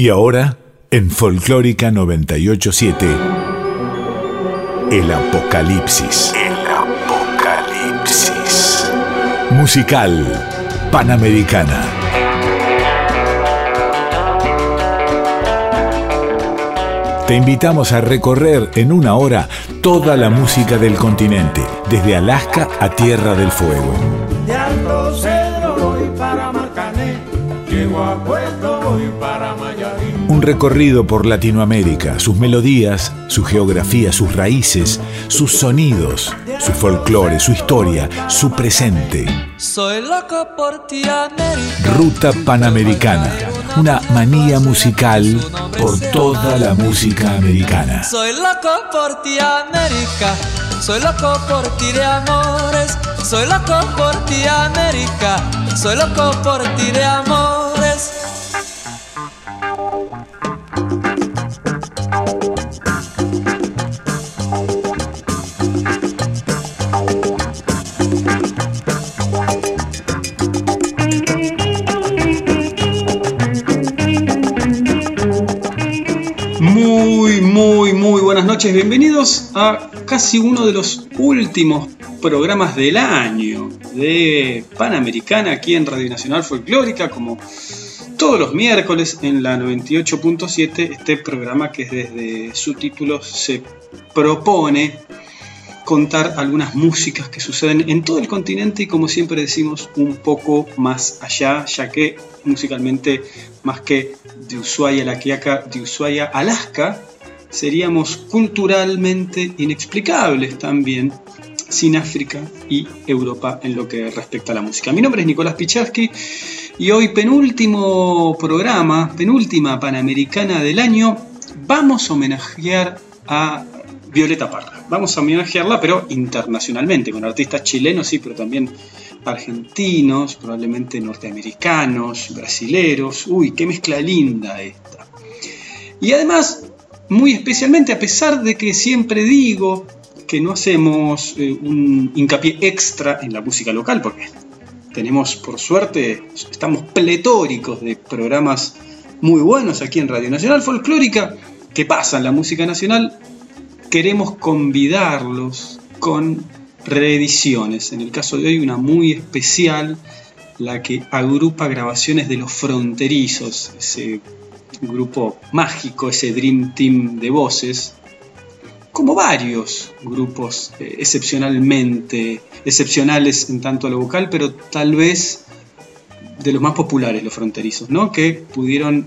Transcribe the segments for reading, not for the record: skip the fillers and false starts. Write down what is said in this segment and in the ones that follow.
Y ahora, en Folclórica 987, el Apocalipsis. El Apocalipsis. Musical Panamericana. Te invitamos a recorrer en una hora toda la música del continente, desde Alaska a Tierra del Fuego. De Alto Cedro voy para Marcané, llego a Puerto voy para Mayarín. Un recorrido por Latinoamérica, sus melodías, su geografía, sus raíces, sus sonidos, su folclore, su historia, su presente. Soy loco por ti, América. Ruta Panamericana, una manía musical por toda la música americana. Soy loco por ti, América. Soy loco por ti de amores. Soy loco por ti, América. Soy loco por ti de amores. Muy buenas noches, bienvenidos a casi uno de los últimos programas del año de Panamericana aquí en Radio Nacional Folclórica, como todos los miércoles en la 98.7, este programa que desde su título se propone contar algunas músicas que suceden en todo el continente y, como siempre decimos, un poco más allá, ya que musicalmente, más que de Ushuaia a La Quiaca, de Ushuaia a Alaska, seríamos culturalmente inexplicables también sin África y Europa en lo que respecta a la música. Mi nombre es Nicolás Picharsky y hoy, penúltimo programa, penúltima Panamericana del año, vamos a homenajear a Violeta Parra. Vamos a homenajearla, pero internacionalmente, con artistas chilenos, sí, pero también argentinos, probablemente norteamericanos, brasileros. Uy, qué mezcla linda esta. Y además, muy especialmente, a pesar de que siempre digo que no hacemos un hincapié extra en la música local, porque tenemos, por suerte, estamos pletóricos de programas muy buenos aquí en Radio Nacional Folclórica que pasan la música nacional, queremos convidarlos con reediciones. En el caso de hoy, una muy especial, la que agrupa grabaciones de Los Fronterizos, ese grupo mágico, ese Dream Team de voces, como varios grupos excepcionales en tanto a lo vocal, pero tal vez de los más populares, Los Fronterizos, ¿no? Que pudieron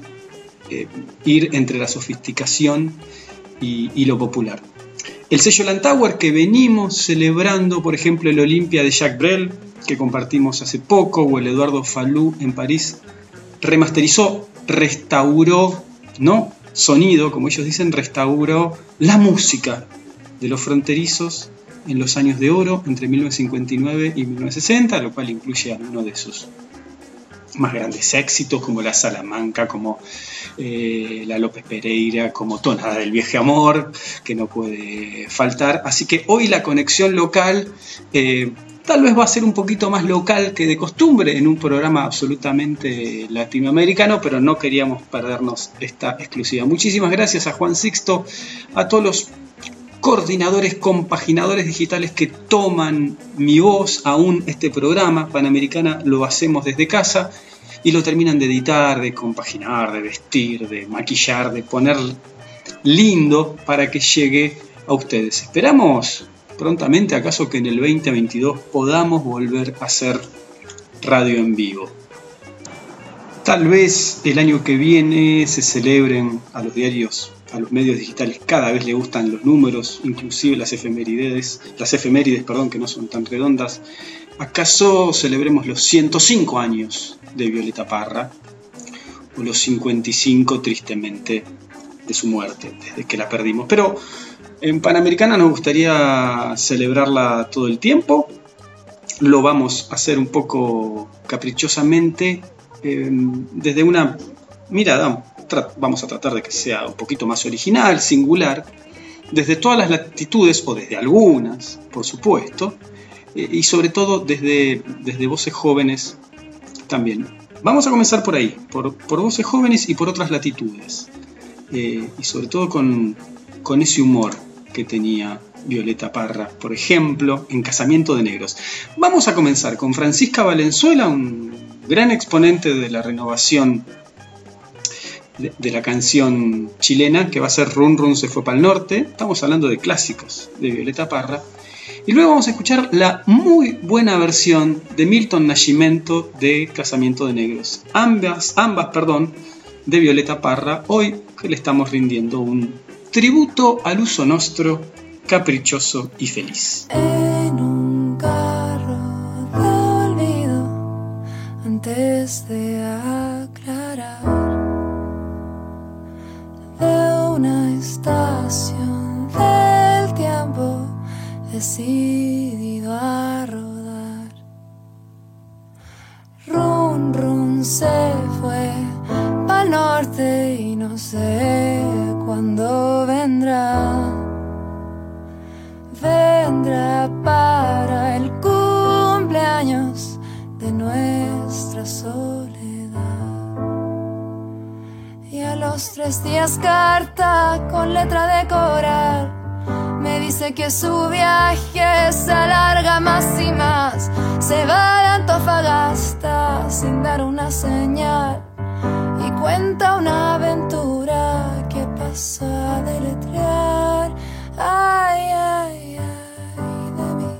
ir entre la sofisticación y lo popular. El sello Landauer, que venimos celebrando, por ejemplo, el Olympia de Jacques Brel, que compartimos hace poco, o el Eduardo Falú en París, remasterizó, restauró, ¿no? Sonido, como ellos dicen, restauró la música de Los Fronterizos en los años de oro, entre 1959 y 1960, lo cual incluye algunos de sus más grandes éxitos, como La Salamanca, como La López Pereira, como Tonada del Viejo Amor, que no puede faltar. Así que hoy la conexión local tal vez va a ser un poquito más local que de costumbre en un programa absolutamente latinoamericano, pero no queríamos perdernos esta exclusiva. Muchísimas gracias a Juan Sixto, a todos los coordinadores, compaginadores digitales que toman mi voz, aún este programa Panamericana lo hacemos desde casa y lo terminan de editar, de compaginar, de vestir, de maquillar, de poner lindo para que llegue a ustedes. Esperamos prontamente, acaso que en el 2022 podamos volver a hacer radio en vivo. Tal vez el año que viene se celebren a los diarios, a los medios digitales, cada vez le gustan los números, inclusive las efemérides, que no son tan redondas. ¿Acaso celebremos los 105 años de Violeta Parra? O los 55, tristemente, de su muerte, desde que la perdimos. Pero en Panamericana nos gustaría celebrarla todo el tiempo. Lo vamos a hacer un poco caprichosamente, desde una mirada. Vamos a tratar de que sea un poquito más original, singular, desde todas las latitudes, o desde algunas, por supuesto, y sobre todo desde voces jóvenes también, Vamos a comenzar por ahí, por voces jóvenes y por otras latitudes. Y sobre todo con ese humor que tenía Violeta Parra, por ejemplo, en Casamiento de Negros. Vamos a comenzar con Francisca Valenzuela, un gran exponente de la renovación de la canción chilena, que va a ser Run Run se fue pa'l norte. Estamos hablando de clásicos de Violeta Parra. Y luego vamos a escuchar la muy buena versión de Milton Nascimento de Casamiento de Negros. Ambas, de Violeta Parra, hoy que le estamos rindiendo un tributo al uso nostro, caprichoso y feliz. En un carro de olvido, antes de aclarar, de una estación del tiempo, decidido a rodar. Run, run se fue pa'l norte y no sé cuándo vendrá. Vendrá para el cumpleaños de nuestra soledad. Y a los 3 días carta con letra de coral. Me dice que su viaje se alarga más y más. Se va de Antofagasta sin dar una señal. Y cuenta una aventura que pasó a deletrear. Ay, ay, ay de mí.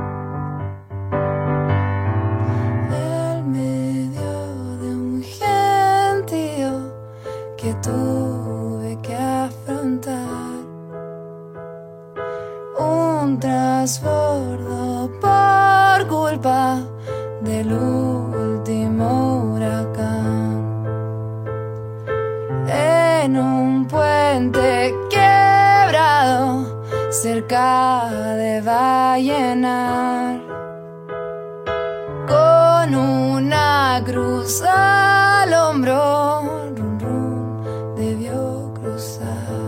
En medio de un gentío que tuve que afrontar. Un transbordo por culpa del último huracán. En un puente quebrado cerca de Vallenar, con una cruz al hombro, run, run, debió cruzar.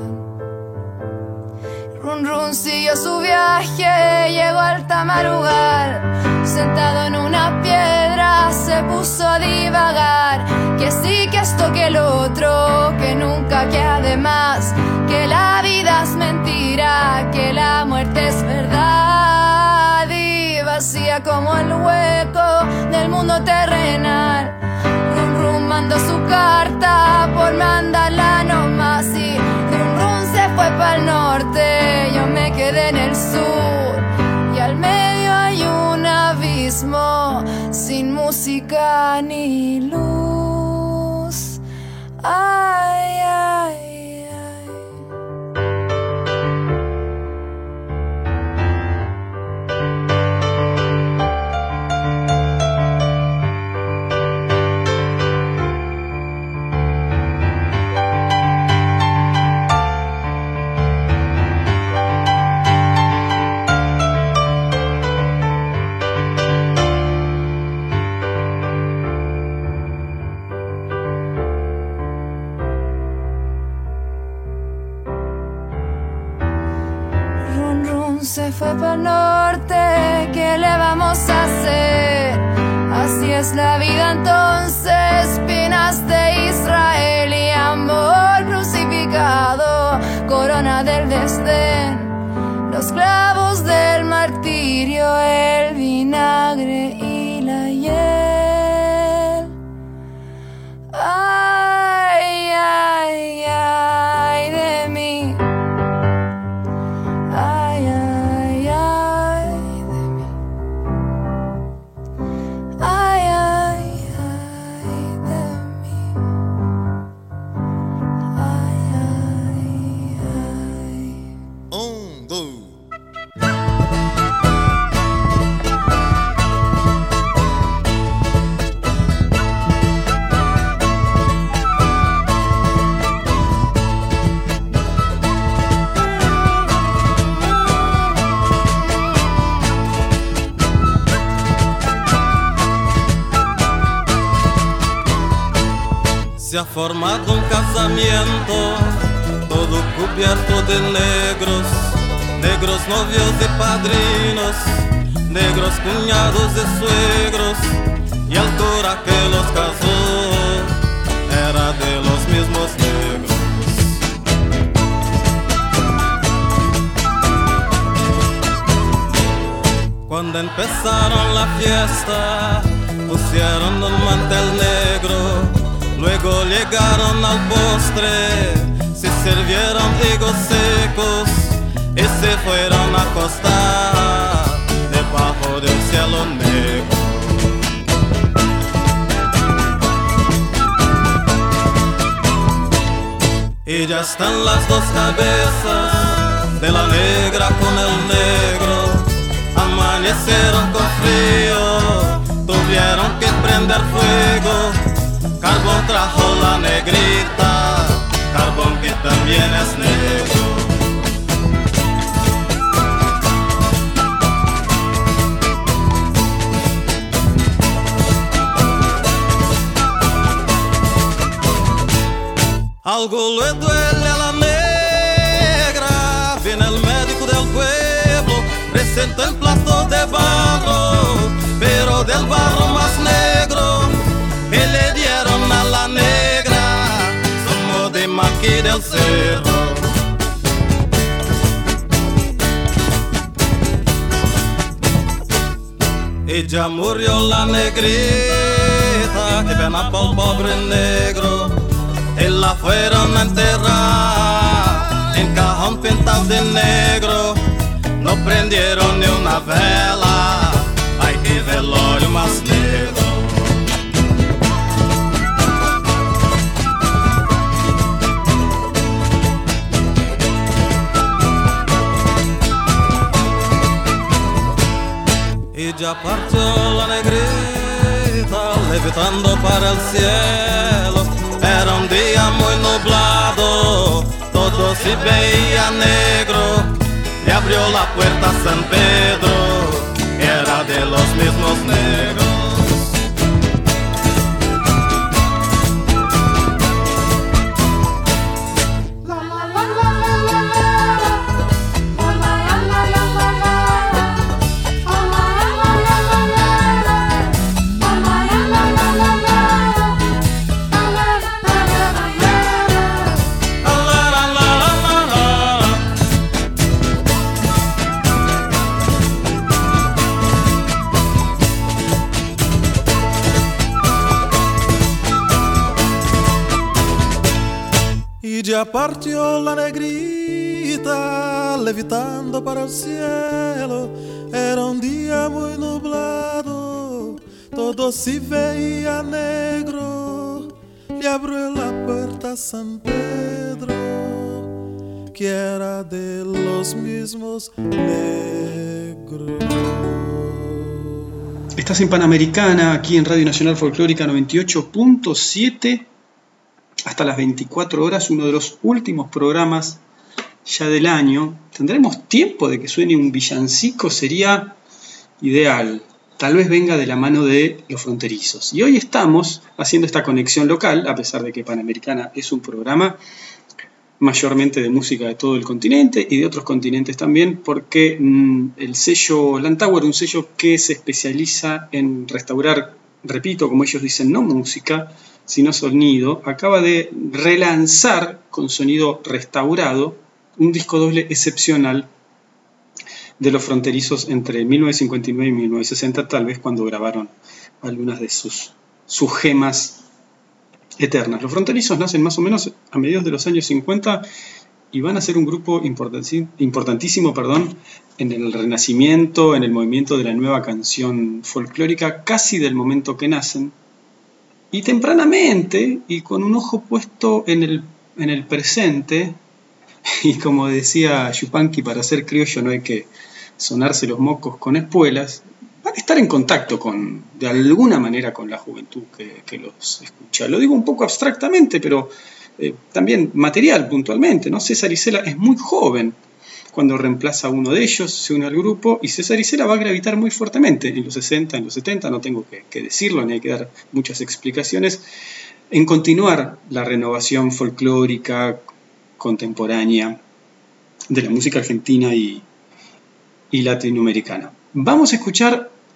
Run Run siguió su viaje, llegó al Tamarugal. Sentado en una piedra se puso a divagar. Que sí, que esto, que el otro, que nunca, que además, que la vida es mentira, que la muerte es verdad. Y vacía como el hueco del mundo terrenal. Run Run mandó su carta por mandarla nomás. Y Run Run se fue pa'l norte, yo me quedé en el sur. Y al medio hay un abismo sin música ni luz. Ay, ay, ay. Se fue pa'l norte, ¿qué le vamos a hacer? Así es la vida entonces, espinas de Israel y amor crucificado, corona del desdén, los clavos del martirio, el vinagre y la hiel. Ay, ay, ay de mí. Ay, ay, ay de mí. Ay, ay, ay de mí. Ay, ay, ay. Un, dos. Se ha formado un casamiento, todo cubierto de negros, negros novios y padrinos, negros cuñados y suegros, y el cura que los casó era de los mismos negros. Cuando empezaron la fiesta, pusieron un mantel negro, luego llegaron al postre, se sirvieron higos secos y se fueron a acostar debajo del cielo negro. Y ya están las dos cabezas de la negra con el negro. Amanecieron con frío, tuvieron que prender fuego. Carbón trajo la negrita, carbón que también es negro. Algo le duele a la negra, viene el médico del pueblo, presentó el plato de barro, pero del barro más negro, y le dieron a la negra, somos de Maqui del Cerro. Y ya murió la negrita, que pena pa'l pobre negro. Y la fueron a enterrar en cajón pintado de negro. No prendieron ni una vela, ay que velorio más negro. Y ya partió la negrita, levitando para el cielo. Era un día muy nublado, todo se veía negro. Le abrió la puerta a San Pedro, era de los mismos negros. Ya partió la negrita, levitando para el cielo. Era un día muy nublado, todo se veía negro. Le abrió la puerta a San Pedro, que era de los mismos negros. Estás en Panamericana, aquí en Radio Nacional Folclórica 98.7. Hasta las 24 horas, uno de los últimos programas ya del año. ¿Tendremos tiempo de que suene un villancico? Sería ideal. Tal vez venga de la mano de Los Fronterizos. Y hoy estamos haciendo esta conexión local, a pesar de que Panamericana es un programa mayormente de música de todo el continente y de otros continentes también, porque el sello Landauer, un sello que se especializa en restaurar, repito, como ellos dicen, no música, sino sonido, acaba de relanzar con sonido restaurado un disco doble excepcional de Los Fronterizos entre 1959 y 1960, tal vez cuando grabaron algunas de sus gemas eternas. Los Fronterizos nacen más o menos a mediados de los años 50 y van a ser un grupo importantísimo en el renacimiento, en el movimiento de la nueva canción folclórica, casi del momento que nacen. Y tempranamente, y con un ojo puesto en el presente, y como decía Yupanqui, para ser criollo no hay que sonarse los mocos con espuelas, van a estar en contacto de alguna manera con la juventud que los escucha. Lo digo un poco abstractamente, pero también material, puntualmente, ¿no? César Isela es muy joven cuando reemplaza a uno de ellos, se une al grupo, y César Isela va a gravitar muy fuertemente en los 60, en los 70, no tengo que decirlo, ni hay que dar muchas explicaciones, en continuar la renovación folclórica contemporánea de la música argentina y latinoamericana. Vamos a escuchar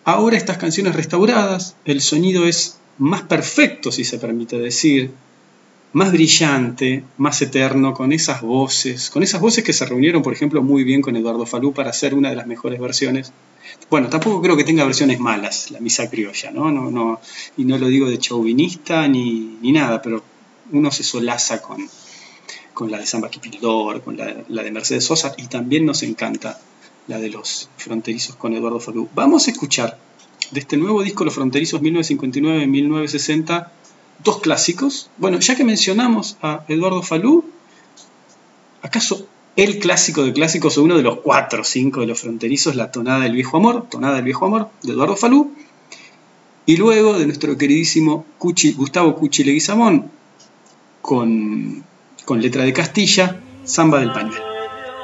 Ahora estas canciones restauradas, el sonido es más perfecto, si se permite decir, más brillante, más eterno, con esas voces que se reunieron, por ejemplo, muy bien con Eduardo Falú para hacer una de las mejores versiones. Bueno, tampoco creo que tenga versiones malas, la misa criolla, ¿no? Y no lo digo de chauvinista ni nada, pero uno se solaza con la de Samba Kipildor, con la de Mercedes Sosa, y también nos encanta la de Los Fronterizos con Eduardo Falú. Vamos a escuchar de este nuevo disco, Los Fronterizos 1959-1960, dos clásicos. Bueno, ya que mencionamos a Eduardo Falú, ¿acaso el clásico de clásicos o uno de los 4 o 5 de Los Fronterizos, la Tonada del Viejo Amor, de Eduardo Falú? Y luego de nuestro queridísimo Gustavo Cuchi Leguizamón, con letra de Castilla, Samba del Pañuelo.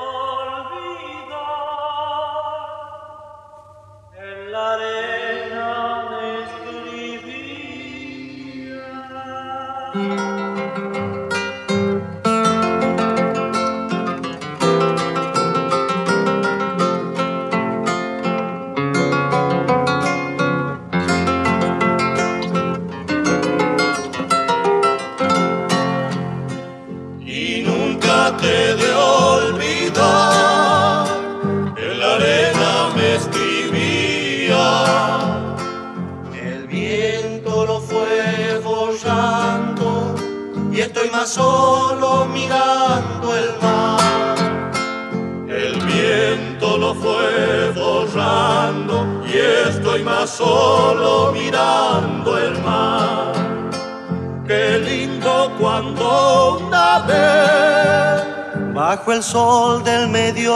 Solo mirando el mar, el viento lo fue borrando y estoy más solo mirando el mar. Qué lindo cuando una vez bajo el sol del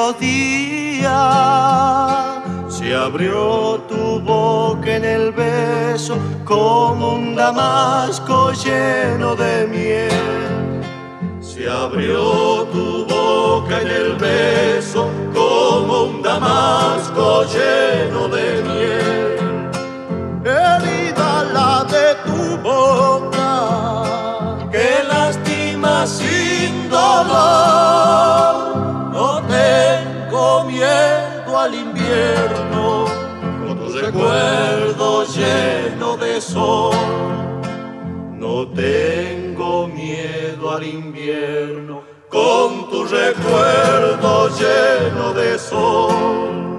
mediodía se abrió tu boca en el beso como un damasco lleno de miel. Se abrió tu boca en el beso como un damasco lleno de miel. Herida la de tu boca que lastima sin dolor. No tengo miedo al invierno con tu recuerdo lleno de sol. No tengo miedo al invierno con tu recuerdo lleno de sol.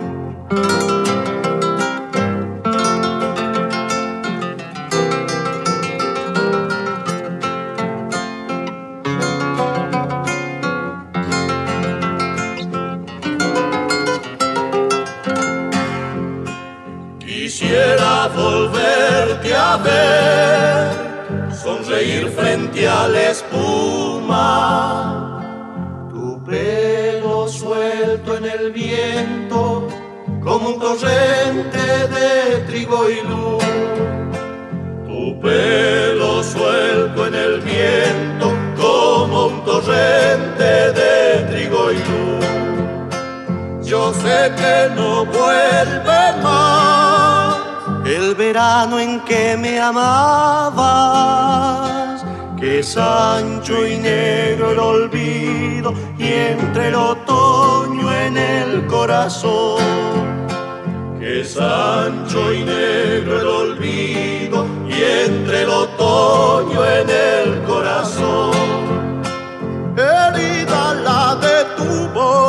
Quisiera volverte a ver, sonreír frente a la espuma, tu pelo suelto en el viento como un torrente de trigo y luz. Tu pelo suelto en el viento como un torrente de trigo y luz. Yo sé que no vuelve más el verano en que me amabas, que es ancho y negro el olvido y entre el otoño en el corazón. Que es ancho y negro el olvido y entre el otoño en el corazón. Herida la de tu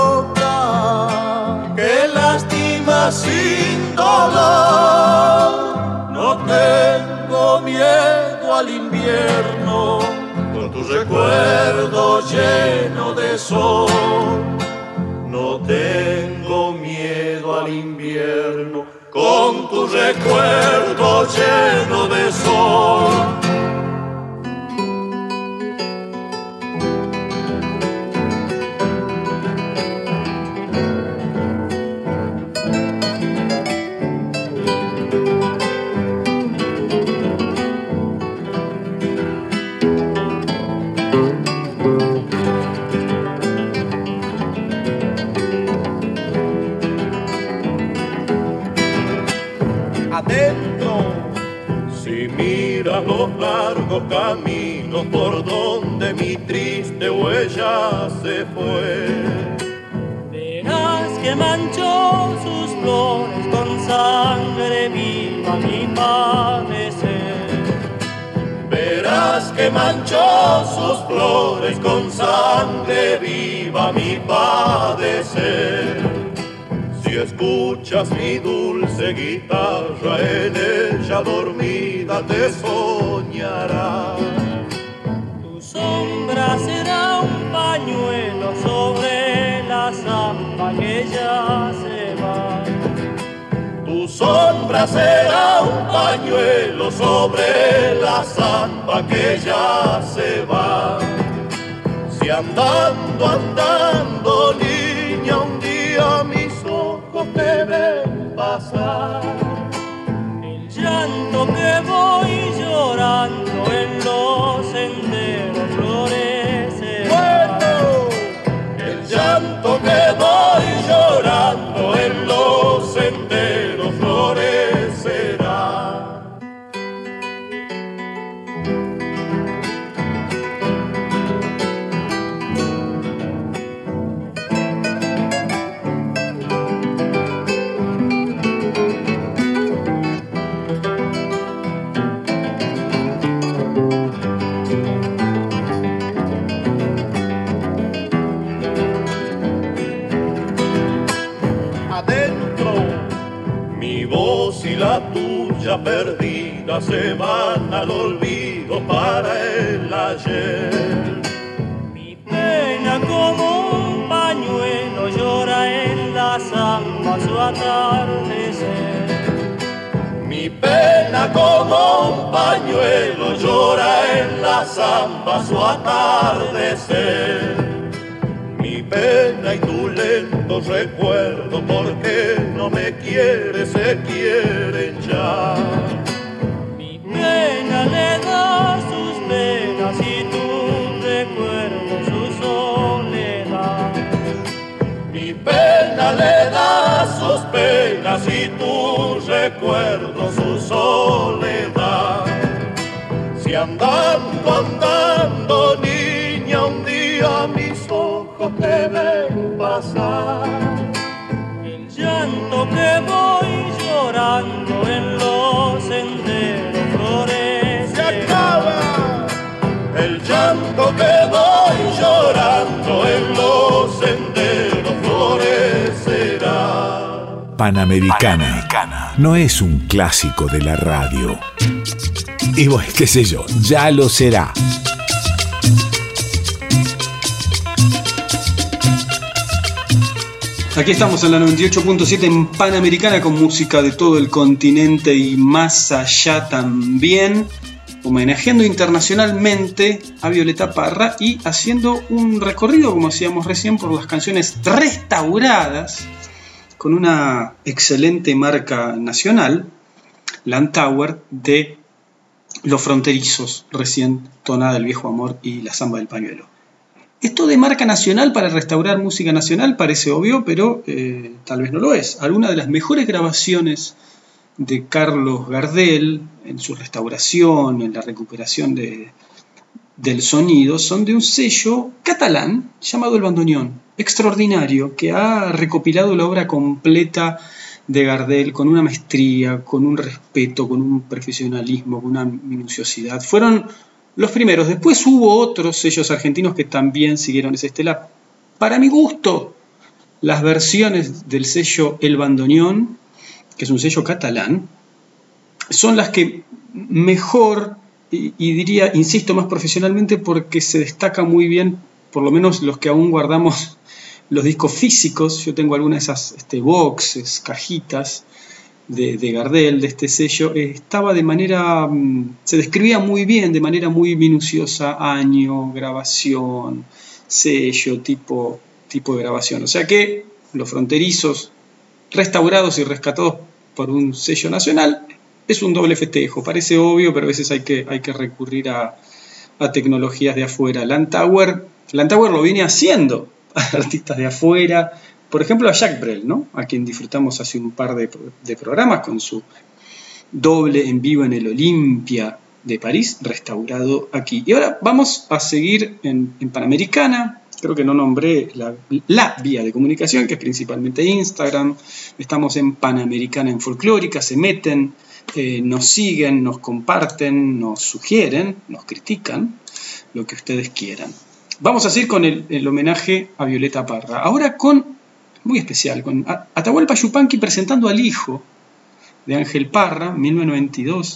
boca que lastima sin dolor. No tengo miedo al invierno con tu recuerdo lleno de sol. No tengo miedo al invierno con tu recuerdo lleno de sol. Los largos caminos por donde mi triste huella se fue, verás que manchó sus flores con sal. sangre viva mi padecer. Verás que manchó sus flores con sangre viva mi padecer. Si escuchas mi dulce guitarra, en ella dormida te soñará. Tu sombra será un pañuelo sobre la zamba que ya se va. Tu sombra será un pañuelo sobre la zamba que ya se va. Si andando, andando, niña, un día mis ojos te ven pasar, el llanto que voy llorando en los senderos florecerá. bueno, el llanto que voy llorando en los senderos florecerá. Y la tuya perdida se van al olvido para el ayer. Mi pena como un pañuelo llora en la zamba su atardecer. Mi pena como un pañuelo llora en la zamba su atardecer. Mi pena y tu lento recuerdo, porque no me quieres, se quieren ya. Mi pena le da sus penas y tu recuerdo su soledad. Mi pena le da sus penas y tu recuerdo su soledad. Si andando, andando, niña, un día mis ojos te ven pasar, el llanto que voy llorando en los senderos florecerá. se acaba. El llanto que voy llorando en los senderos florecerá. Panamericana no es un clásico de la radio. Y bueno, qué sé yo, ya lo será. Aquí estamos en la 98.7 en Panamericana con música de todo el continente y más allá también, homenajeando internacionalmente a Violeta Parra y haciendo un recorrido, como hacíamos recién, por las canciones restauradas con una excelente marca nacional, Landauer, de Los Fronterizos, recién tonada El Viejo Amor y La Zamba del Pañuelo. Esto de marca nacional para restaurar música nacional parece obvio, pero tal vez no lo es. Algunas de las mejores grabaciones de Carlos Gardel en su restauración, en la recuperación del sonido, son de un sello catalán llamado El Bandoneón, extraordinario, que ha recopilado la obra completa de Gardel con una maestría, con un respeto, con un profesionalismo, con una minuciosidad. Fueron los primeros. Después hubo otros sellos argentinos que también siguieron esa estela. Para mi gusto, las versiones del sello El Bandoneón, que es un sello catalán, son las que mejor, y diría, insisto, más profesionalmente, porque se destaca muy bien, por lo menos los que aún guardamos los discos físicos. Yo tengo algunas de esas boxes, cajitas de Gardel, de este sello. Estaba de manera, se describía muy bien, de manera muy minuciosa, año, grabación, sello, tipo de grabación. O sea que Los Fronterizos, restaurados y rescatados por un sello nacional, es un doble festejo. Parece obvio, pero a veces hay que recurrir a tecnologías de afuera. Landauer lo viene haciendo a artistas de afuera, por ejemplo a Jacques Brel, ¿no? A quien disfrutamos hace un par de programas con su doble en vivo en el Olympia de París, restaurado aquí. Y ahora vamos a seguir en Panamericana, creo que no nombré la vía de comunicación, que es principalmente Instagram. Estamos en Panamericana en Folclórica, se meten, nos siguen, nos comparten, nos sugieren, nos critican, lo que ustedes quieran. Vamos a seguir con el homenaje a Violeta Parra. Ahora muy especial, con Atahualpa Yupanqui presentando al hijo de Ángel Parra, 1992.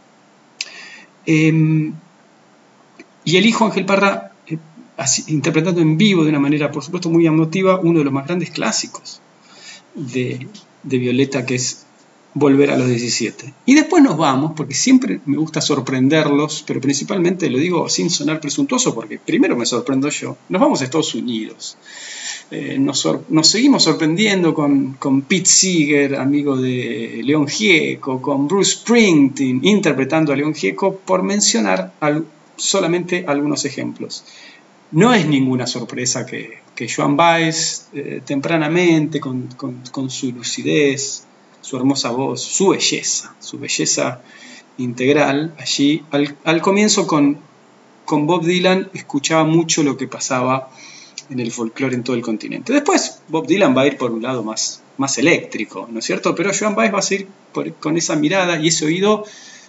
Y el hijo Ángel Parra interpretando en vivo de una manera, por supuesto, muy emotiva, uno de los más grandes clásicos de Violeta, que es Volver a los 17. Y después nos vamos, porque siempre me gusta sorprenderlos, pero principalmente lo digo sin sonar presuntuoso, porque primero me sorprendo yo. Nos vamos a Estados Unidos. Nos seguimos sorprendiendo con Pete Seeger, amigo de León Gieco, con Bruce Springsteen interpretando a León Gieco, por mencionar solamente algunos ejemplos. No es ninguna sorpresa que Joan Baez, tempranamente, con su lucidez, su hermosa voz, su belleza integral, allí al comienzo con Bob Dylan escuchaba mucho lo que pasaba en el folclore en todo el continente. Después Bob Dylan va a ir por un lado más eléctrico, ¿no es cierto? Pero Joan Baez va a seguir con esa mirada y ese oído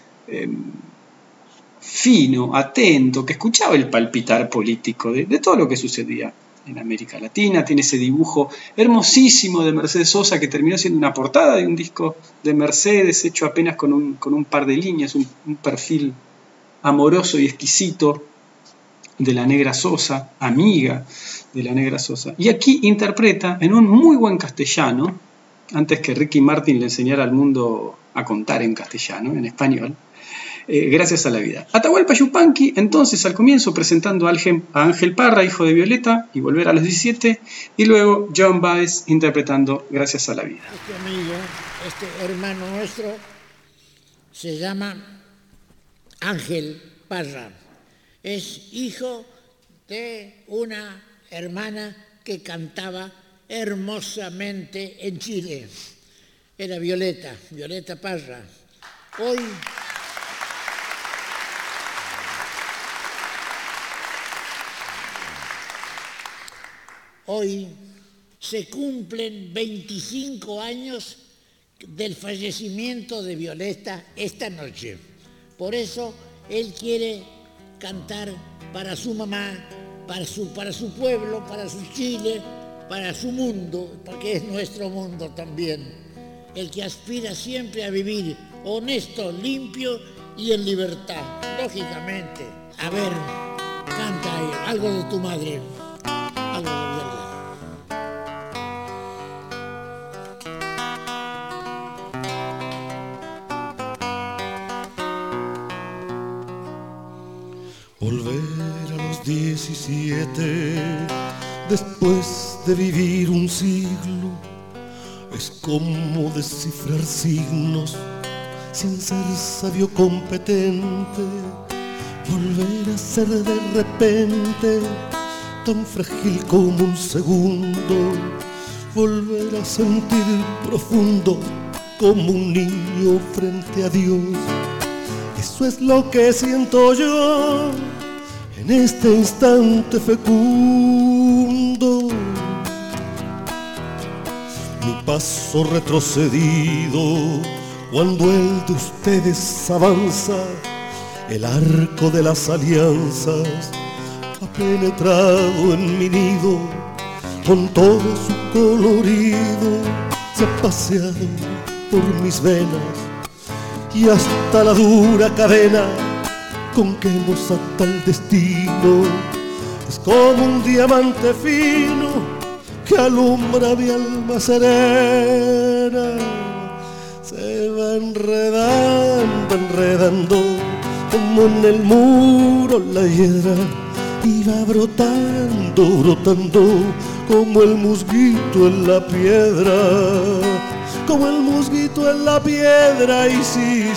fino, atento, que escuchaba el palpitar político de todo lo que sucedía en América Latina. Tiene ese dibujo hermosísimo de Mercedes Sosa que terminó siendo una portada de un disco de Mercedes, hecho apenas con un par de líneas, un perfil amoroso y exquisito de la Negra Sosa, amiga de la Negra Sosa. Y aquí interpreta en un muy buen castellano, antes que Ricky Martin le enseñara al mundo a contar en castellano, en español, Gracias a la vida. Atahualpa Yupanqui, entonces, al comienzo presentando a Ángel Parra, hijo de Violeta, y Volver a los 17, y luego Joan Baez interpretando Gracias a la vida. Este amigo, este hermano nuestro, se llama Ángel Parra. Es hijo de una hermana que cantaba hermosamente en Chile. Era Violeta Parra. Hoy se cumplen 25 años del fallecimiento de Violeta esta noche. Por eso él quiere cantar para su mamá, para su pueblo, para su Chile, para su mundo, porque es nuestro mundo también. El que aspira siempre a vivir honesto, limpio y en libertad, lógicamente. A ver, canta ahí, algo de tu madre, algo de Violeta. Volver a los 17, después de vivir un siglo, es como descifrar signos sin ser sabio competente. Volver a ser de repente tan frágil como un segundo. Volver a sentir profundo como un niño frente a Dios. Eso es lo que siento yo en este instante fecundo. Mi paso retrocedido cuando el de ustedes avanza. El arco de las alianzas ha penetrado en mi nido con todo su colorido. Se ha paseado por mis venas y hasta la dura cadena con que nos ata el destino es como un diamante fino que alumbra mi alma serena. Se va enredando como en el muro la hiedra y va brotando como el musguito en la piedra. Como el musguito en la piedra, y sí.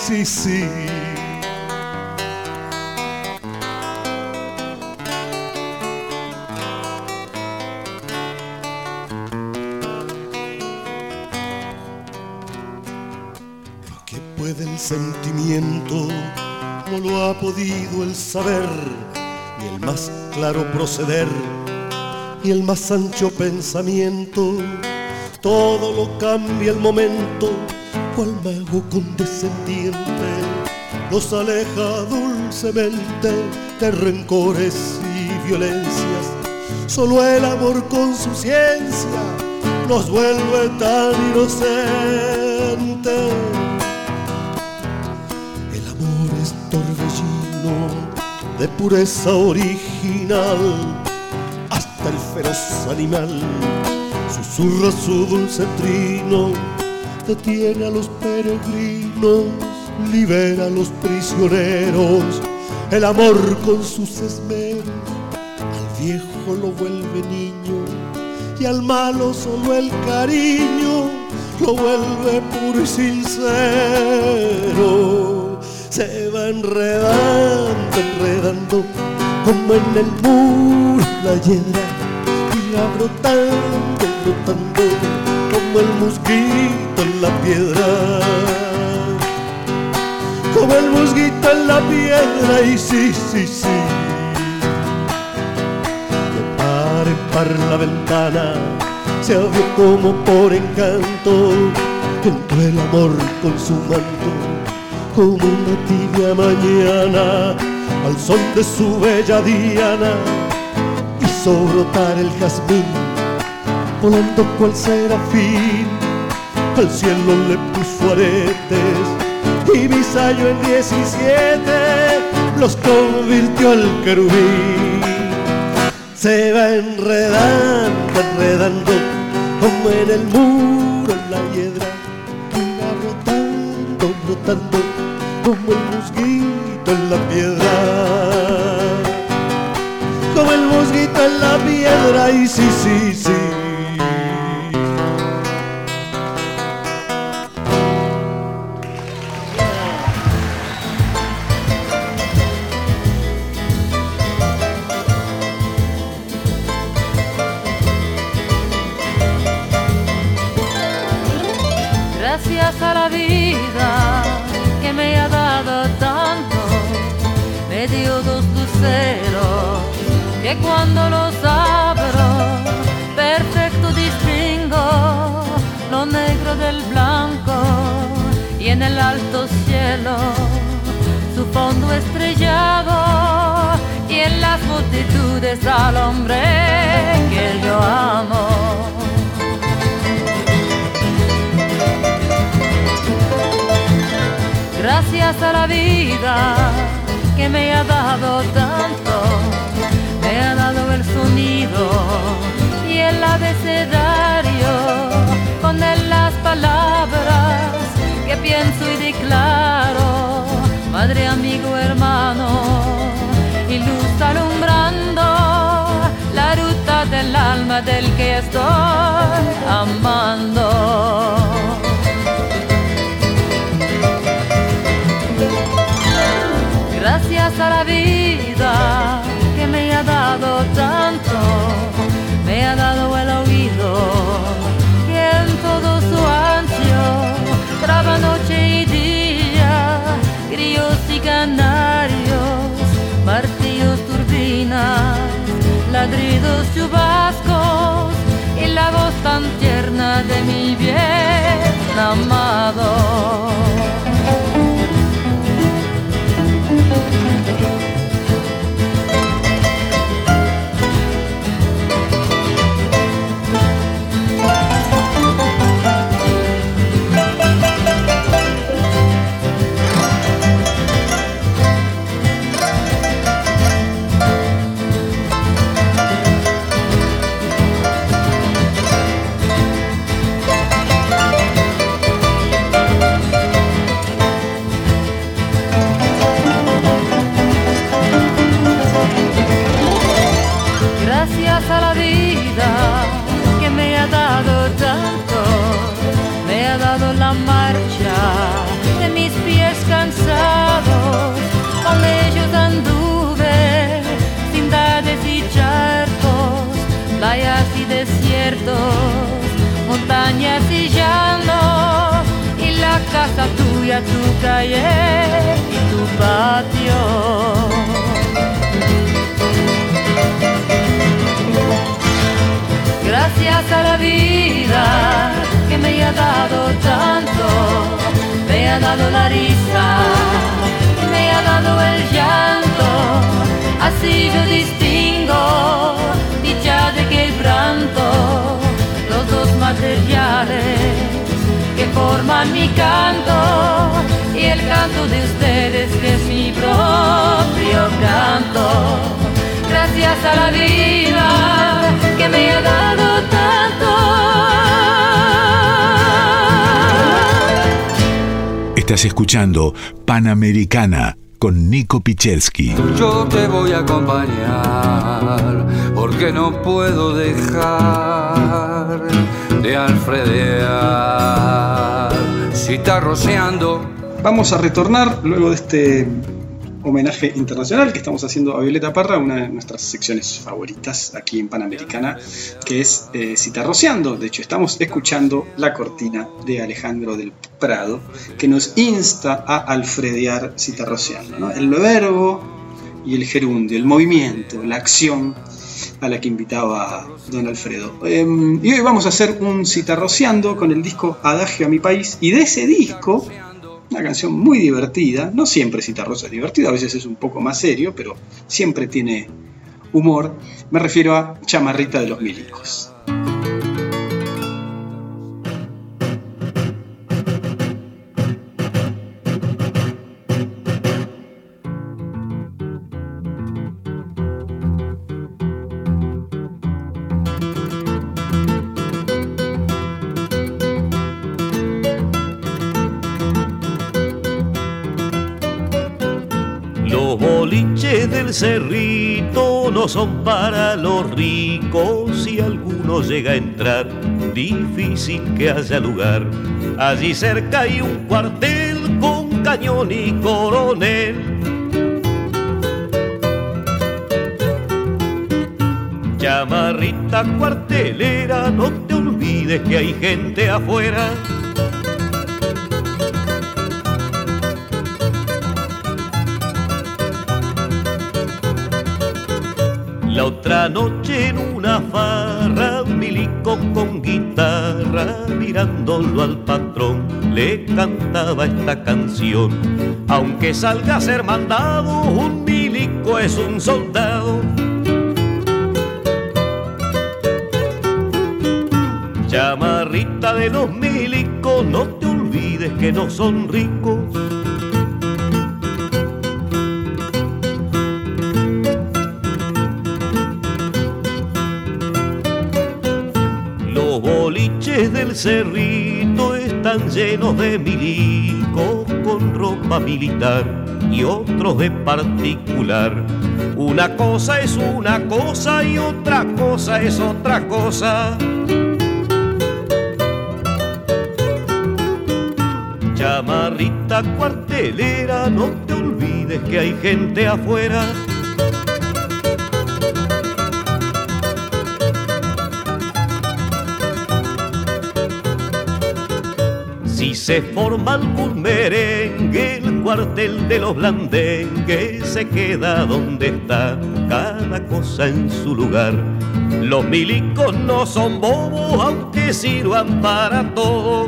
Lo que puede el sentimiento no lo ha podido el saber, ni el más claro proceder. y el más ancho pensamiento. Todo lo cambia el momento, cual mago condescendiente nos aleja dulcemente de rencores y violencias. Solo el amor con su ciencia nos vuelve tan inocentes. El amor es torbellino de pureza original, hasta el feroz animal susurra su dulce trino, detiene a los peregrinos, libera a los prisioneros. El amor con sus esmeros al viejo lo vuelve niño, y al malo solo el cariño lo vuelve puro y sincero. Se va enredando, enredando, como en el muro la hiedra, y va brotando, brotando, como el mosquito en la piedra. Como el mosquito en la piedra, y sí, sí, sí. De par en par la ventana se abrió como por encanto, entró el amor con su manto, como una tibia mañana, al son de su bella diana, hizo brotar el jazmín, volando cual serafín, al cielo le puso aretes, y Visayo en 17 los convirtió al querubín. Se va enredando, enredando, como en el muro la hiedra, y va brotando, brotando, como el mosquito en la piedra. Como el mosquito en la piedra, y sí, sí, sí. Gracias a la vida que me ha dado tanto, me dio dos luceros que cuando los abro perfecto distingo lo negro del blanco, y en el alto cielo su fondo estrellado, y en las multitudes al hombre que yo amo. Gracias a la vida que me ha dado tanto, me ha dado el sonido y el abecedario, con él las palabras que pienso y declaro, madre, amigo, hermano, y luz alumbrando la ruta del alma del que estoy amando. Gracias a la vida que me ha dado tanto, me ha dado el oído y en todo su ancho traba noche y día, grillos y canarios, martillos, turbinas, ladridos, chubascos y la voz tan tierna de mi bien amado. Gracias a la vida que me ha dado tanto, me ha dado la marcha de mis pies cansados, con ellos anduve, ciudades y charcos, playas y desiertos, montañas y llanos, y la casa tuya, tu calle y tu patio. ha dado tanto, me ha dado la risa, me ha dado el llanto, así yo distingo dicha de quebranto, los dos materiales que forman mi canto y el canto de ustedes que es mi propio canto. Gracias a la vida que me ha dado tanto. Estás escuchando Panamericana con Nico Pichelski. Yo te voy a acompañar porque no puedo dejar de alfredear. Si está rociando. Vamos a retornar luego de este homenaje internacional que estamos haciendo a Violeta Parra, una de nuestras secciones favoritas aquí en Panamericana, que es Citarroceando. De hecho, estamos escuchando la cortina de Alejandro del Prado, que nos insta a alfredear citarroceando, ¿no? El verbo y el gerundio, el movimiento, la acción a la que invitaba don Alfredo. Y hoy vamos a hacer un citarroceando con el disco Adagio a mi país, y de ese disco una canción muy divertida. No siempre Citarrosa es divertido, a veces es un poco más serio, pero siempre tiene humor. Me refiero a Chamarrita de los Milicos. Del Cerrito no son para los ricos, si alguno llega a entrar, difícil que haya lugar. Allí cerca hay un cuartel con cañón y coronel. Chamarrita cuartelera, no te olvides que hay gente afuera. La otra noche en una farra, un milico con guitarra, mirándolo al patrón, le cantaba esta canción. Aunque salga a ser mandado, un milico es un soldado. Chamarrita de los milicos, no te olvides que no son ricos. Del Cerrito están llenos de milicos con ropa militar y otros de particular. Una cosa es una cosa y otra cosa es otra cosa. Chamarrita cuartelera, no te olvides que hay gente afuera. Si se forma algún merengue, el cuartel de los blandengues se queda donde está, cada cosa en su lugar. Los milicos no son bobos, aunque sirvan para todo.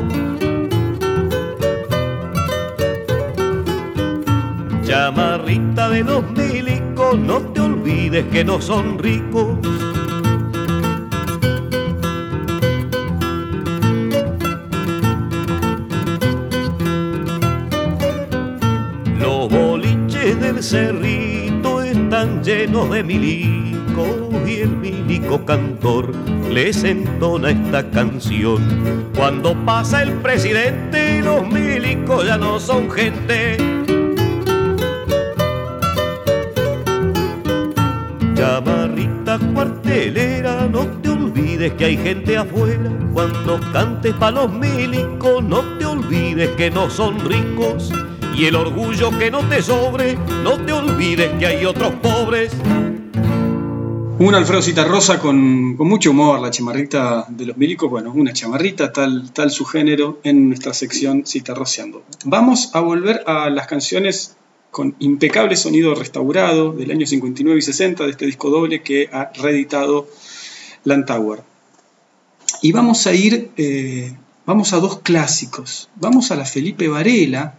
Chamarrita de los milicos, no te olvides que no son ricos. Del Cerrito están llenos de milicos y el milico cantor les entona esta canción. Cuando pasa el presidente, los milicos ya no son gente. Chamarrita cuartelera, no te olvides que hay gente afuera. Cuando cantes pa' los milicos, no te olvides que no son ricos. Y el orgullo que no te sobre, no te olvides que hay otros pobres. Un Alfredo Citarrosa con mucho humor, la chamarrita de los milicos. Bueno, una chamarrita, tal su género, en nuestra sección Citarroceando. Vamos a volver a las canciones con impecable sonido restaurado del año 59 y 60 de este disco doble que ha reeditado Landauer. Y vamos a ir vamos a dos clásicos. Vamos a la Felipe Varela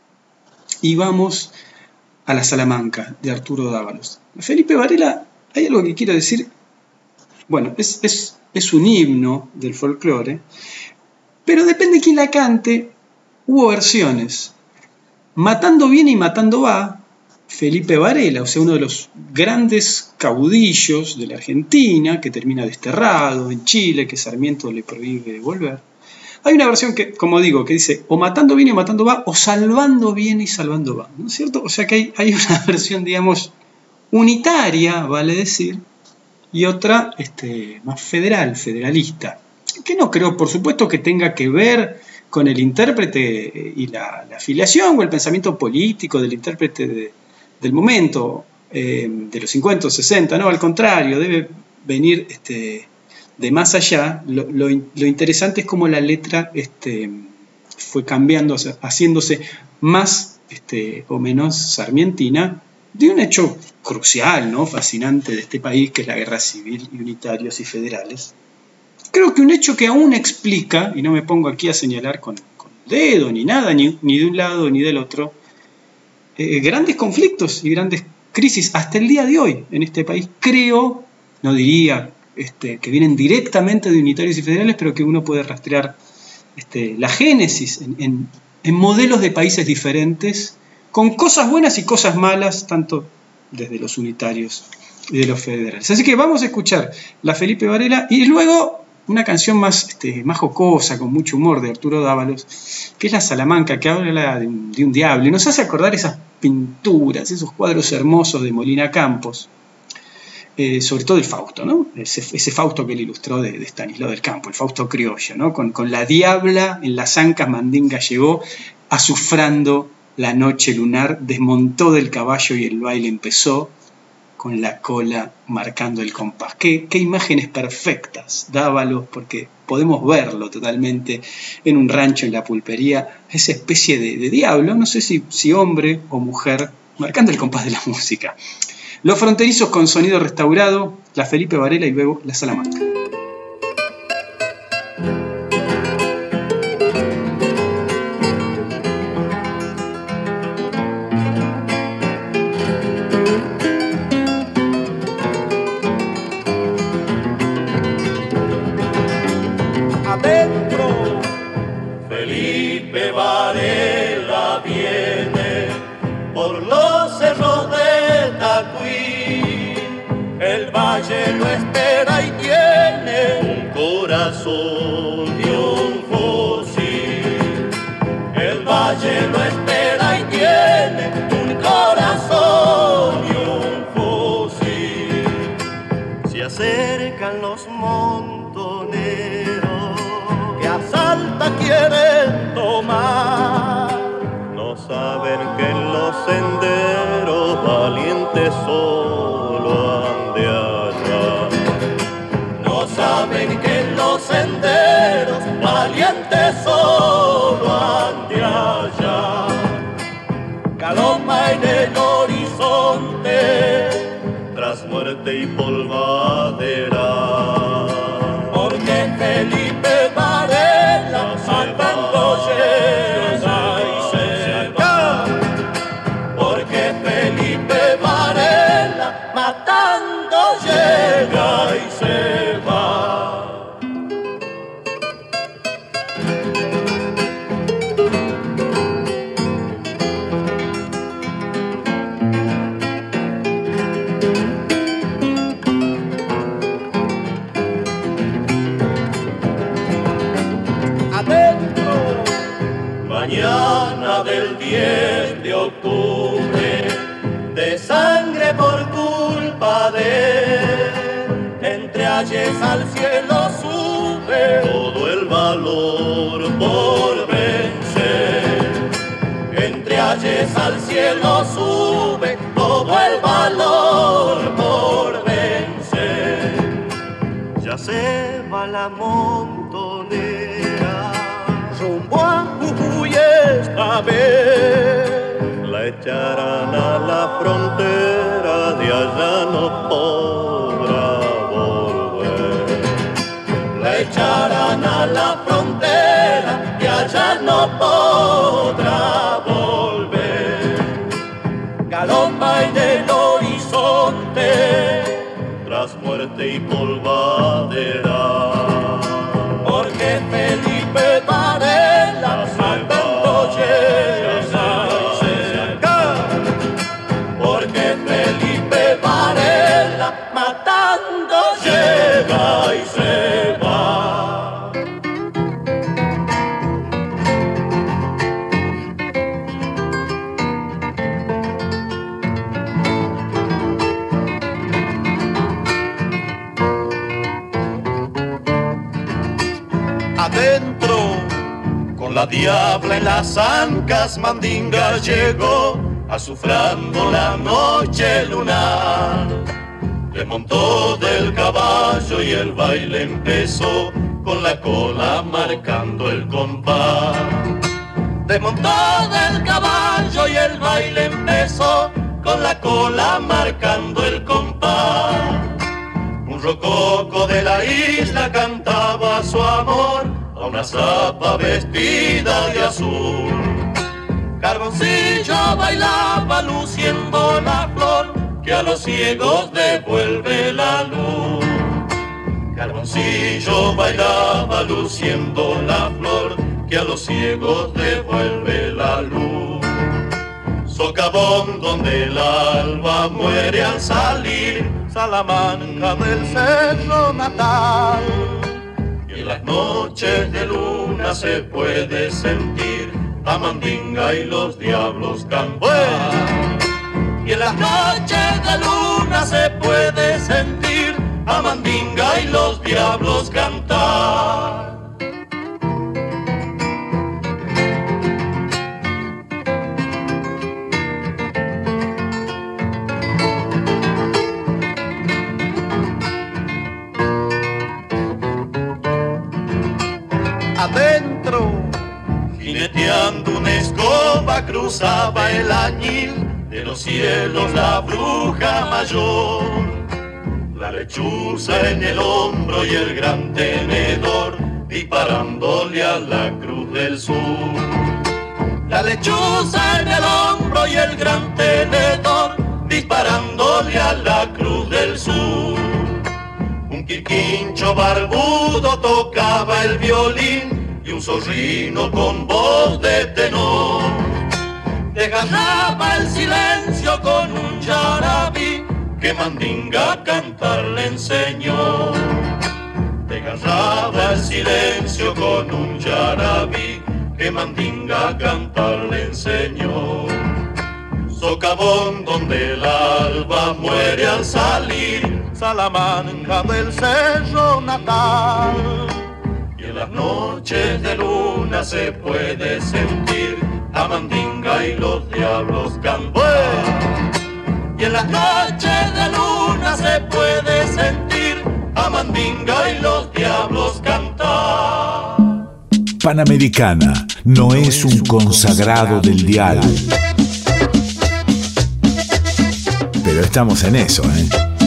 y vamos a la Salamanca de Arturo Dávalos. La Felipe Varela, hay algo que quiero decir. Bueno, es un himno del folclore, pero depende de quién la cante. Hubo versiones. Matando viene y matando va, Felipe Varela, o sea, uno de los grandes caudillos de la Argentina, que termina desterrado en Chile, que Sarmiento le prohíbe volver. Hay una versión que, como digo, que dice o matando viene y matando va, o salvando viene y salvando va, ¿no es cierto? O sea que hay una versión, digamos, unitaria, vale decir, y otra más federalista, que no creo, por supuesto, que tenga que ver con el intérprete y la afiliación o el pensamiento político del intérprete del momento, de los 50 o 60, no, al contrario, debe venir de más allá. Lo interesante es cómo la letra fue cambiando, o sea, haciéndose más o menos sarmientina, de un hecho crucial, ¿no? Fascinante de este país, que es la guerra civil y unitarios y federales. Creo que un hecho que aún explica, y no me pongo aquí a señalar con el dedo ni nada, ni de un lado ni del otro, grandes conflictos y grandes crisis hasta el día de hoy en este país. Creo, no diría que vienen directamente de unitarios y federales, pero que uno puede rastrear la génesis en modelos de países diferentes, con cosas buenas y cosas malas, tanto desde los unitarios y de los federales. Así que vamos a escuchar la Felipe Varela y luego una canción más jocosa, con mucho humor, de Arturo Dávalos, que es la Salamanca, que habla de un diablo y nos hace acordar esas pinturas, esos cuadros hermosos de Molina Campos, sobre todo el Fausto, ¿no? Ese Fausto que él ilustró de Estanislao del Campo, el Fausto criollo, ¿no? Con la diabla en las ancas, Mandinga llegó, azufrando la noche lunar, desmontó del caballo y el baile empezó, con la cola marcando el compás. Qué imágenes perfectas, Dávalos, porque podemos verlo totalmente en un rancho, en la pulpería, esa especie de diablo, no sé si hombre o mujer, marcando el compás de la música. Los Fronterizos con sonido restaurado, la Felipe Varela y luego la Salamanca. Felipe Varela viene por los cerros de Tacuí, el valle lo espera y tiene un corazón de un fusil. El valle lo espera y tiene un corazón de un fusil. Se acercan los montoneros que a Salta quieren tomar, no saben que en los senderos valientes solo han de hallar. No saben que en los senderos valientes solo han de hallar. Caloma en el horizonte, tras muerte y polvadera, porque Felipe Varela matando llega y se va, porque Felipe Varela matando llega y se va. Mañana del 10 de octubre, de sangre por culpa de él, entre ayes al cielo sube todo el valor por vencer. Entre ayes al cielo sube todo el valor por vencer. Ya se va la montonera rumbo a Jujuy esta vez, la echarán a la frontera, de allá no podrá volver. La echarán a la frontera, podrá volver. Galopa en el horizonte, tras muerte y polvadera. Porque Felipe Varela matando llega y se acá. Porque Felipe Varela matando llega y se va. Adentro, con la diabla en las ancas, Mandinga llegó, azufrando la noche lunar. Desmontó del caballo y el baile empezó, con la cola marcando el compás. Desmontó del caballo y el baile empezó, con la cola marcando el compás. Un rococo de la isla cantaba su amor a una zapa vestida de azul. Carboncillo bailaba luciendo la flor que a los ciegos devuelve la luz. Carboncillo bailaba luciendo la flor que a los ciegos devuelve la luz. Socavón donde el alba muere al salir, Salamanca del cerro natal. Y en las noches de luna se puede sentir a Mandinga y los diablos cantar. Y en las noches de luna se puede sentir a Mandinga y los diablos cantar. Adentro, jineteando una escoba, cruzaba el añil de los cielos la bruja mayor. La lechuza en el hombro y el gran tenedor, disparándole a la cruz del sur. La lechuza en el hombro y el gran tenedor, disparándole a la cruz del sur. Un quirquincho barbudo tocaba el violín y un zorrino con voz de tenor desgarraba el silencio con un yarabí que Mandinga cantar le enseñó. Desgarraba el silencio con un yarabí que Mandinga cantar le enseñó. Socavón donde el alba muere al salir, Salamanca del cerro natal. Y en las noches de luna se puede sentir a Mandinga y los diablos cantar. Y en las noches de luna se puede sentir a Mandinga y los diablos cantar. Panamericana no es un consagrado del dial. Pero estamos en eso, ¿eh?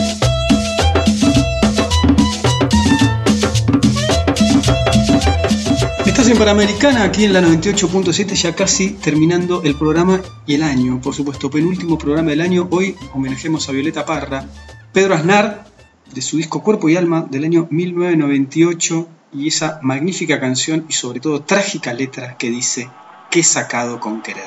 Estás en Panamericana, aquí en la 98.7, ya casi terminando el programa y el año, por supuesto, penúltimo programa del año. Hoy homenajemos a Violeta Parra, Pedro Aznar, de su disco Cuerpo y Alma del año 1998, y esa magnífica canción y sobre todo trágica letra que dice: "Qué sacado con quererte".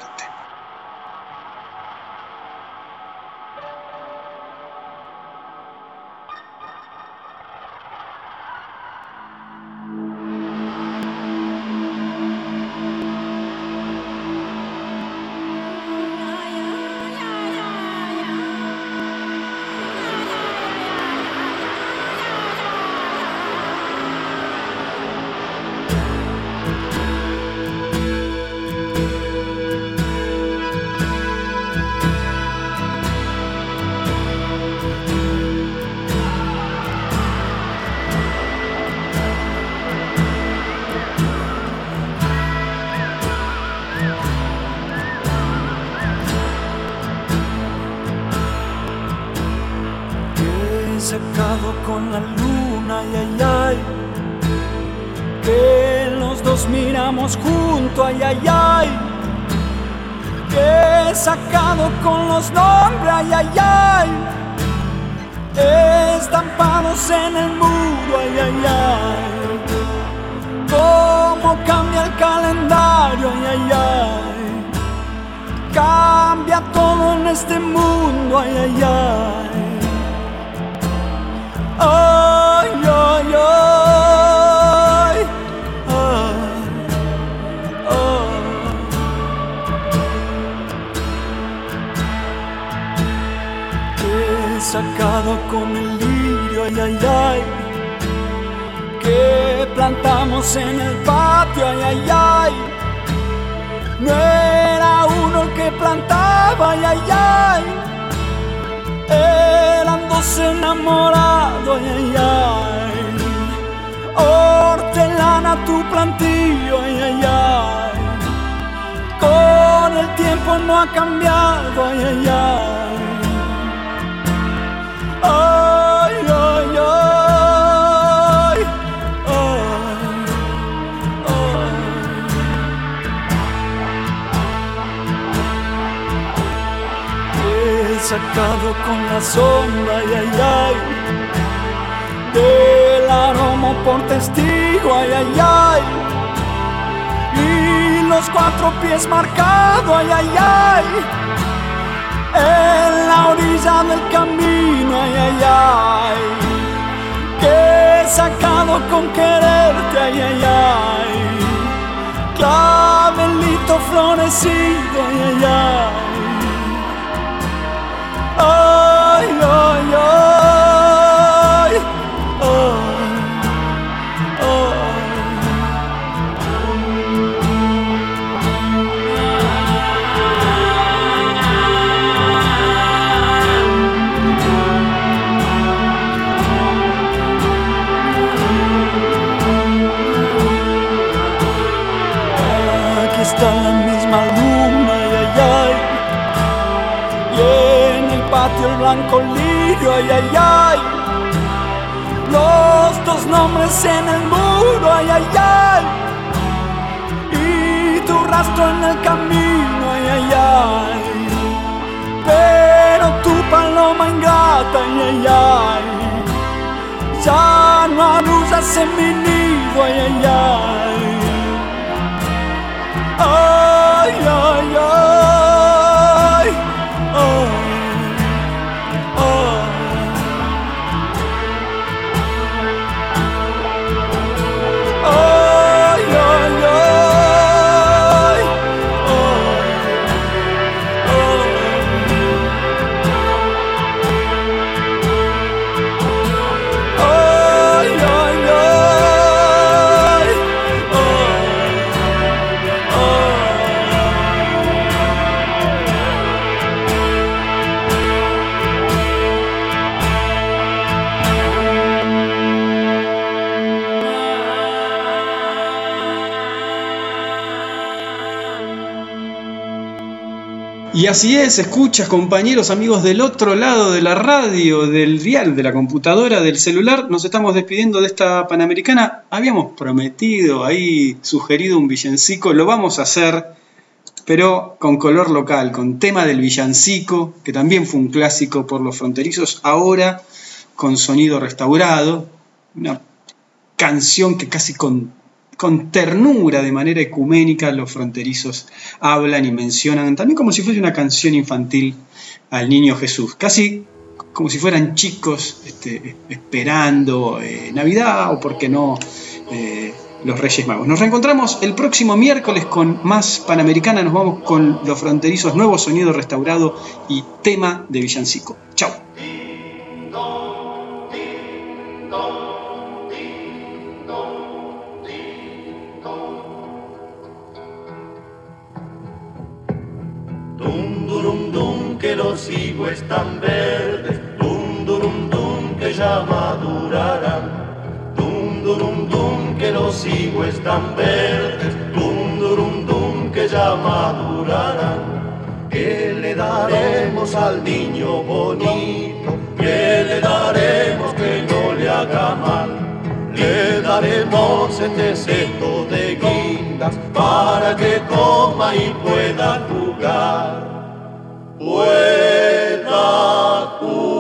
Secado con la luna, ay, ay, ay, que en los los dos miramos junto, ay, ay, ay. Que he sacado con los nombres, ay, ay, ay. Estampados en el muro, ay, ay, ay. Cómo cambia el calendario, ay, ay, ay. Cambia todo en este mundo, ay, ay, ay. Ay, ay, ay, ay, ay. He sacado con el lirio, ay, ay, ay. Que plantamos en el patio, ay, ay, ay. No era uno el que plantaba, ay, ay, ay. Eran dos enamorados, ay, ay, ay. Hortelana tu plantillo, ay, ay, ay. Con el tiempo no ha cambiado, ay, ay, ay. Ay, ay, ay, ay. He sacado con la sombra, ay, ay, ay. Del aroma por testigo, ay, ay, ay. Y los 4 pies marcados, ay, ay, ay. En la orilla del camino, ay, ay, ay. Que he sacado con quererte, ay, ay, ay. Clavelito florecido, ay, ay, ay. Ay, ay, ay, aquí está la misma luna, ay, ay, ay. Y en el patio el blanco lirio, ay, ay, ay. Los 2 nombres en el muro, ay, ay, ay. Y tu rastro en el camino, ay, ay, ay. Pero tu paloma ingrata, ay, ay, ay. Ya no arrullas en mi nido, ay, ay, ay. Ay, ay, ay, ay. Y así es, escuchas, compañeros, amigos del otro lado de la radio, del dial, de la computadora, del celular. Nos estamos despidiendo de esta Panamericana. Habíamos prometido, ahí sugerido un villancico, lo vamos a hacer, pero con color local, con tema del villancico, que también fue un clásico por los fronterizos, ahora con sonido restaurado, una canción que casi con ternura, de manera ecuménica, los fronterizos hablan y mencionan, también como si fuese una canción infantil, al niño Jesús, casi como si fueran chicos esperando Navidad o, por qué no, los Reyes Magos. Nos reencontramos el próximo miércoles con más Panamericana. Nos vamos con los fronterizos, nuevo sonido restaurado y tema de villancico. Chao. Que los higos están verdes, dum durum dum, que ya madurarán. Dum durum dum, que los higos están verdes, dum durum dum, que ya madurarán. ¿Qué le daremos al niño bonito? ¿Qué le daremos que no le haga mal? le daremos este cesto de guindas para que coma y pueda jugar. Pueda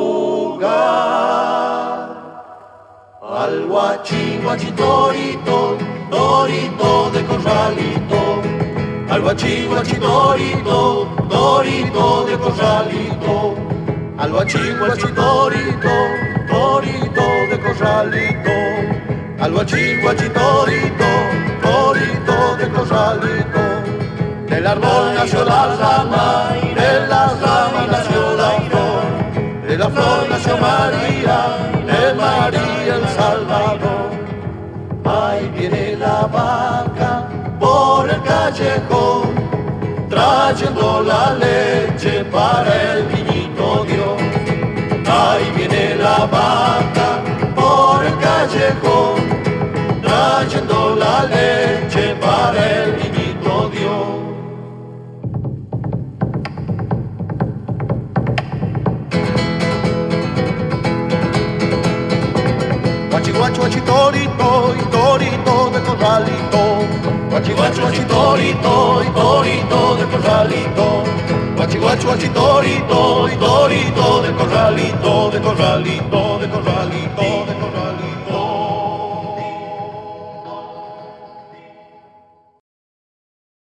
jugar. Al guachi, guachi, torito, torito de corralito. Al guachi, guachi, torito, torito de corralito. Al guachi, guachi, torito, torito de corralito. Al guachi, guachi, torito, torito de corralito. Del árbol nació la rama, de la rama nació la flor. De la flor nació María, de María el Salvador. Ahí viene la vaca por el callejón, trayendo la leche para el niñito Dios. Ahí viene la vaca por el callejón, trayendo la leche para el niñito Dios. Guachi, guachi, guachi, torito y torito de corralito. Guachi, guachi, guachi, torito y torito de corralito. Guachi, guachi, guachi, torito y torito de corralito, de corralito.